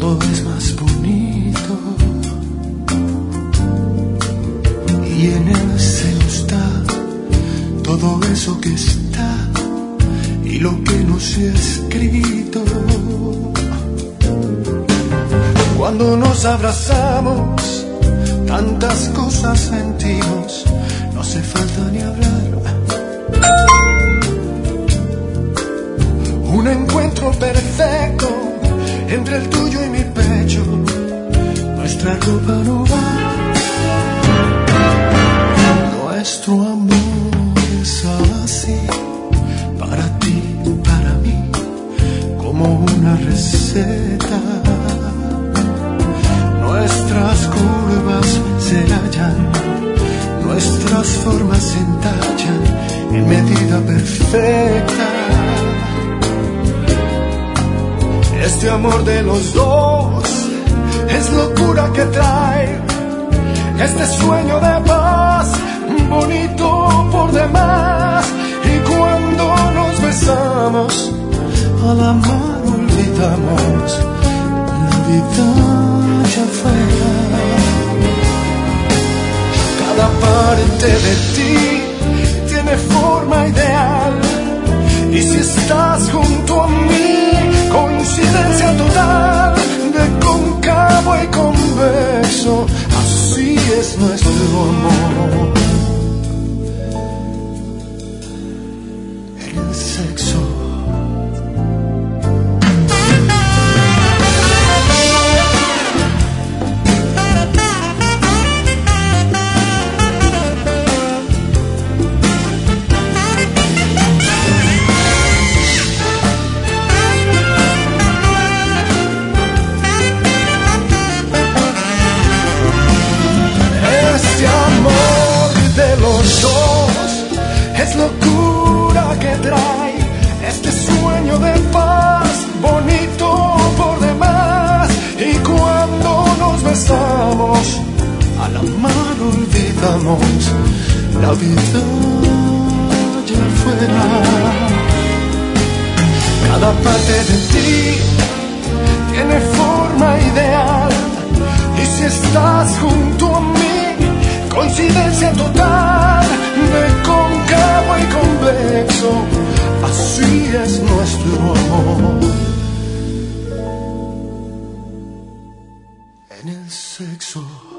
todo es más bonito y en él se nos da todo eso que está y lo que no se ha escrito. Cuando nos abrazamos, tantas cosas sentimos, no hace falta ni hablar. Un encuentro perfecto entre el tuyo y mi pecho, nuestra ropa no va. Nuestro amor es así, para ti, para mí, como una receta. Nuestras curvas se hallan, nuestras formas se entallan en medida perfecta. Este amor de los dos es locura que trae este sueño de paz, bonito por demás. Y cuando nos besamos, a la mano olvidamos la vida allá afuera. Cada parte de ti tiene forma ideal, y si estás junto a mí, coincidencia total, de cóncavo y convexo, así es nuestro amor. En el sexo. Es locura que trae este sueño de paz, bonito por demás. Y cuando nos besamos, a la mano olvidamos la vida allá afuera. Cada parte de ti tiene forma ideal, y si estás junto a mí, coincidencia total, de cóncavo y convexo, así es nuestro amor. En el sexo.